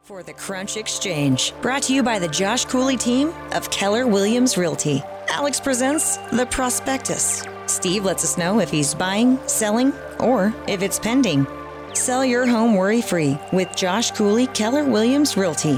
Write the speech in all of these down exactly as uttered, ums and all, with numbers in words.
For the Crunch Exchange, brought to you by the Josh Cooley team of Keller Williams Realty. Alex presents The Prospectus. Steve lets us know if he's buying, selling, or if it's pending. Sell your home worry-free with Josh Cooley, Keller Williams Realty.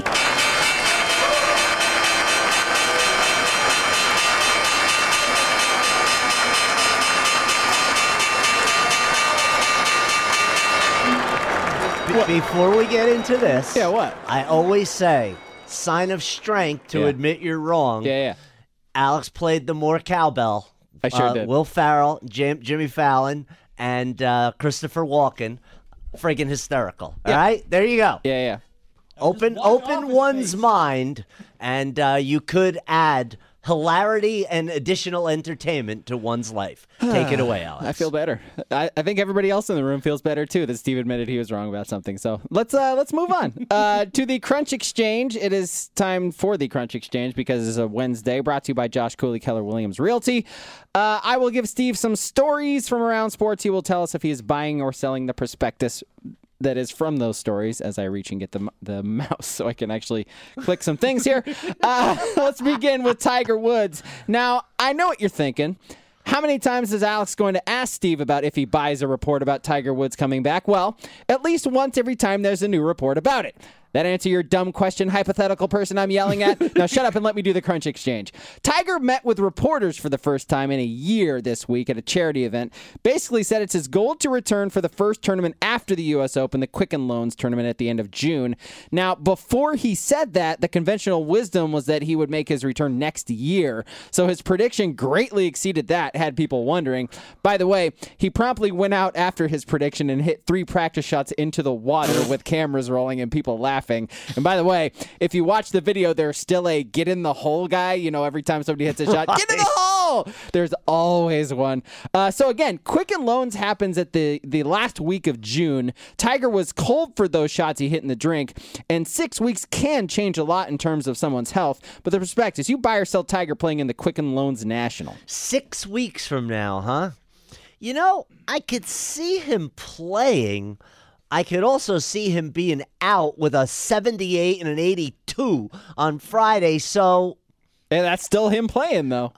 Before we get into this, yeah, what? I always say, sign of strength to yeah. admit you're wrong. Yeah, yeah. Alex played the more cowbell. I sure uh, did. Will Ferrell, Jim, Jimmy Fallon, and uh, Christopher Walken, friggin' hysterical. Yeah. All right, there you go. Yeah, yeah. Open, one open one's space. mind, and uh, you could add hilarity and additional entertainment to one's life. Take it away, Alex. I feel better. I, I think everybody else in the room feels better too that Steve admitted he was wrong about something. So let's uh, let's move on uh, to the Crunch Exchange. It is time for the Crunch Exchange because it's a Wednesday. Brought to you by Josh Cooley, Keller Williams Realty. Uh, I will give Steve some stories from around sports. He will tell us if he is buying or selling the prospectus that is from those stories as I reach and get the the mouse so I can actually click some things here. Uh, let's begin with Tiger Woods. Now, I know what you're thinking. How many times is Alex going to ask Steve about if he buys a report about Tiger Woods coming back? Well, at least once every time there's a new report about it. That answer your dumb question, hypothetical person I'm yelling at? Now shut up and let me do the Crunch Exchange. Tiger met with reporters for the first time in a year this week at a charity event. Basically said it's his goal to return for the first tournament after the U S Open, the Quicken Loans tournament at the end of June. Now, before he said that, the conventional wisdom was that he would make his return next year. So his prediction greatly exceeded that, had people wondering. By the way, he promptly went out after his prediction and hit three practice shots into the water with cameras rolling and people laughing. And by the way, if you watch the video, there's still a get in the hole guy. You know, every time somebody hits a shot, get in the hole! There's always one. Uh, so again, Quicken Loans happens at the, the last week of June. Tiger was cold for those shots he hit in the drink, and six weeks can change a lot in terms of someone's health. But the prospectus, you buy or sell Tiger playing in the Quicken Loans National. Six weeks from now, huh? You know, I could see him playing. I could also see him being out with a seventy-eight and an eighty-two on Friday, so... And that's still him playing, though.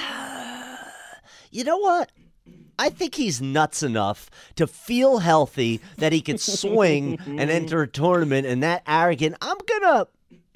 Uh, you know what? I think he's nuts enough to feel healthy that he could swing and enter a tournament, and that arrogant, I'm gonna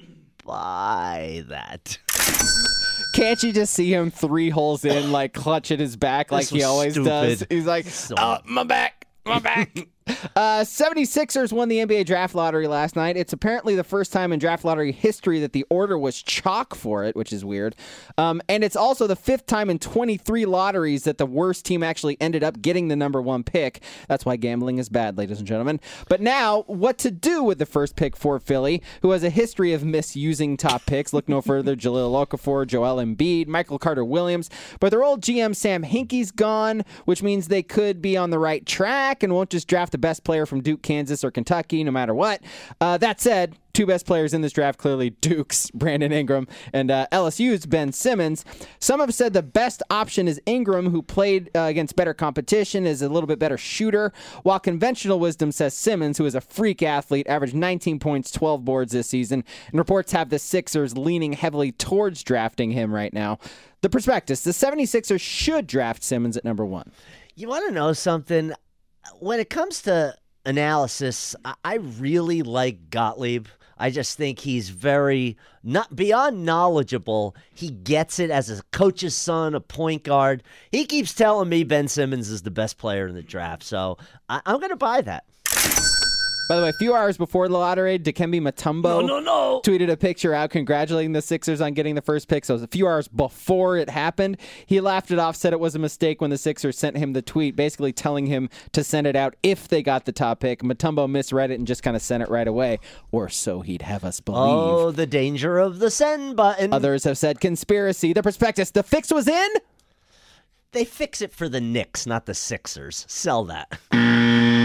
buy that. Can't you just see him three holes in, like clutching his back like he always stupid. does? He's like, So- oh, my back, my back. Uh, seventy-sixers won the N B A draft lottery last night. It's apparently the first time in draft lottery history that the order was chalk for it, which is weird. Um, and it's also the fifth time in twenty-three lotteries that the worst team actually ended up getting the number one pick. That's why gambling is bad, ladies and gentlemen. But now, what to do with the first pick for Philly, who has a history of misusing top picks? Look no further, Jahlil Okafor, Joel Embiid, Michael Carter-Williams. But their old G M Sam Hinkie's gone, which means they could be on the right track and won't just draft the best player from Duke, Kansas, or Kentucky, no matter what. Uh, that said, two best players in this draft, clearly Duke's Brandon Ingram and uh, L S U's Ben Simmons. Some have said the best option is Ingram, who played uh, against better competition, is a little bit better shooter, while conventional wisdom says Simmons, who is a freak athlete, averaged nineteen points, twelve boards this season, and reports have the Sixers leaning heavily towards drafting him right now. The prospectus, the seventy-sixers should draft Simmons at number one. You want to know something? When it comes to analysis, I- I really like Gottlieb. I just think he's very, not beyond knowledgeable. He gets it as a coach's son, a point guard. He keeps telling me Ben Simmons is the best player in the draft, so I- I'm going to buy that. By the way, a few hours before the lottery, Dikembe Mutombo No, no, no. tweeted a picture out congratulating the Sixers on getting the first pick. So it was a few hours before it happened. He laughed it off, said it was a mistake when the Sixers sent him the tweet, basically telling him to send it out if they got the top pick. Mutombo misread it and just kind of sent it right away, or so he'd have us believe. Oh, the danger of the send button. Others have said conspiracy. The prospectus, the fix was in? They fix it for the Knicks, not the Sixers. Sell that.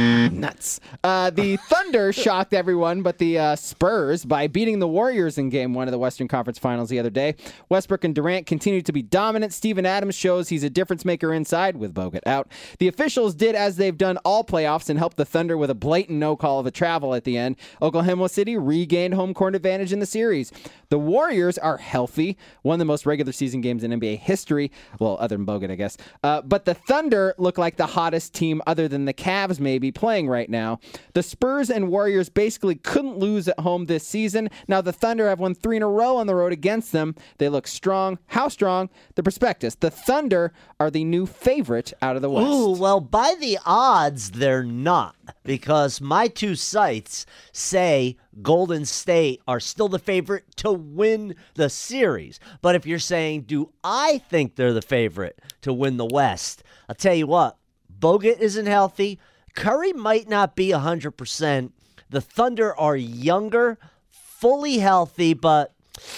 Nuts. Uh, the Thunder shocked everyone but the uh, Spurs by beating the Warriors in game one of the Western Conference Finals the other day. Westbrook and Durant continue to be dominant. Steven Adams shows he's a difference maker inside with Bogut out. The officials did as they've done all playoffs and helped the Thunder with a blatant no call of a travel at the end. Oklahoma City regained home court advantage in the series. The Warriors are healthy, won the most regular season games in N B A history. Well, other than Bogut, I guess. Uh, but the Thunder look like the hottest team other than the Cavs maybe playing right now. The Spurs and Warriors basically couldn't lose at home this season. Now the Thunder have won three in a row on the road against them. They look strong. How strong? The prospectus. The Thunder are the new favorite out of the West. Ooh, well, by the odds, they're not, because my two sites say Golden State are still the favorite to win the series. But if you're saying, do I think they're the favorite to win the West? I'll tell you what, Bogut isn't healthy. Curry might not be one hundred percent. The Thunder are younger, fully healthy, but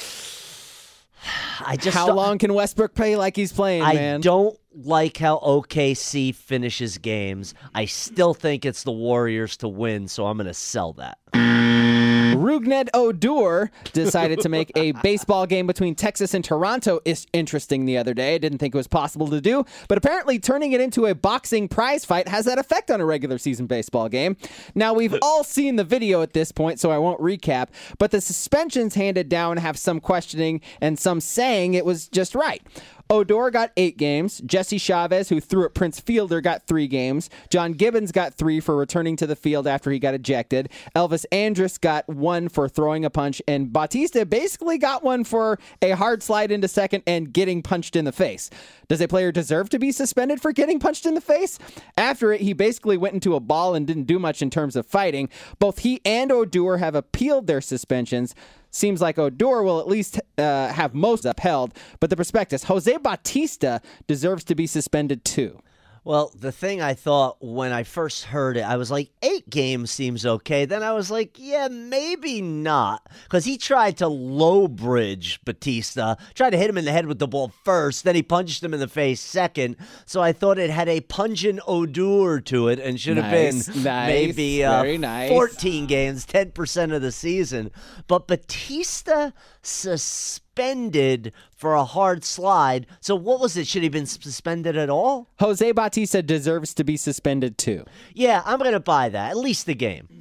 I just How long can Westbrook play like he's playing, I man? don't like how O K C finishes games. I still think it's the Warriors to win, so I'm going to sell that. Rugnet Odor decided to make a baseball game between Texas and Toronto is interesting the other day. I didn't think it was possible to do, but apparently turning it into a boxing prize fight has that effect on a regular season baseball game. Now, we've all seen the video at this point, so I won't recap, but the suspensions handed down have some questioning and some saying it was just right. Odor got eight games. Jesse Chavez, who threw at Prince Fielder, got three games. John Gibbons got three for returning to the field after he got ejected. Elvis Andrus got one for throwing a punch. And Bautista basically got one for a hard slide into second and getting punched in the face. Does a player deserve to be suspended for getting punched in the face? After it, he basically went into a ball and didn't do much in terms of fighting. Both he and Odor have appealed their suspensions. Seems like Odor will at least uh, have most upheld, but the prospectus, Jose Bautista deserves to be suspended too. Well, the thing I thought when I first heard it, I was like, eight games seems okay. Then I was like, yeah, maybe not. Because he tried to low bridge Batista, tried to hit him in the head with the ball first, then he punched him in the face second. So I thought it had a pungent odor to it and should have Nice, been nice, maybe uh, very nice. fourteen games, ten percent of the season. But Batista suspended for a hard slide. So what was it? Should he have been suspended at all? Jose Bautista deserves to be suspended too. Yeah, I'm going to buy that. At least the game.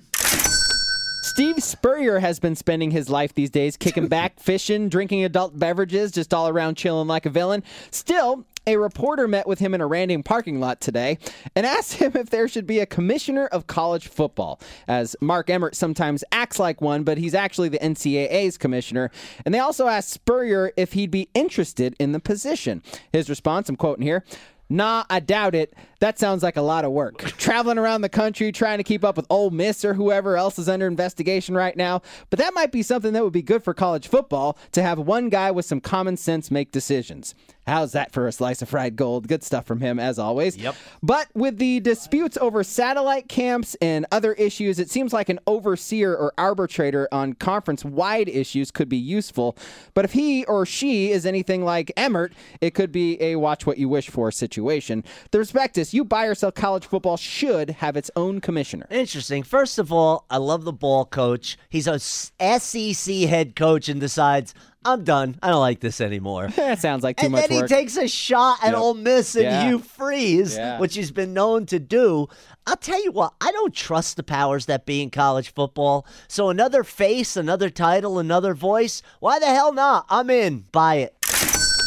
Steve Spurrier has been spending his life these days kicking back, fishing, drinking adult beverages, just all around chilling like a villain. Still, a reporter met with him in a random parking lot today and asked him if there should be a commissioner of college football, as Mark Emmert sometimes acts like one, but he's actually the N C double A's commissioner. And they also asked Spurrier if he'd be interested in the position. His response, I'm quoting here, "Nah, I doubt it. That sounds like a lot of work. Traveling around the country trying to keep up with Ole Miss or whoever else is under investigation right now. But that might be something that would be good for college football, to have one guy with some common sense make decisions." How's that for a slice of fried gold? Good stuff from him, as always. Yep. But with the disputes over satellite camps and other issues, it seems like an overseer or arbitrator on conference-wide issues could be useful. But if he or she is anything like Emmert, it could be a watch-what-you-wish-for situation. The prospectus, you buy or sell college football, should have its own commissioner. Interesting. First of all, I love the ball coach. He's a S E C head coach and decides, I'm done. I don't like this anymore. That sounds like too and much work. And then work. he takes a shot at Yep. Ole Miss and Yeah. Hugh Freeze, Yeah. which he's been known to do. I'll tell you what, I don't trust the powers that be in college football. So another face, another title, another voice, why the hell not? I'm in. Buy it.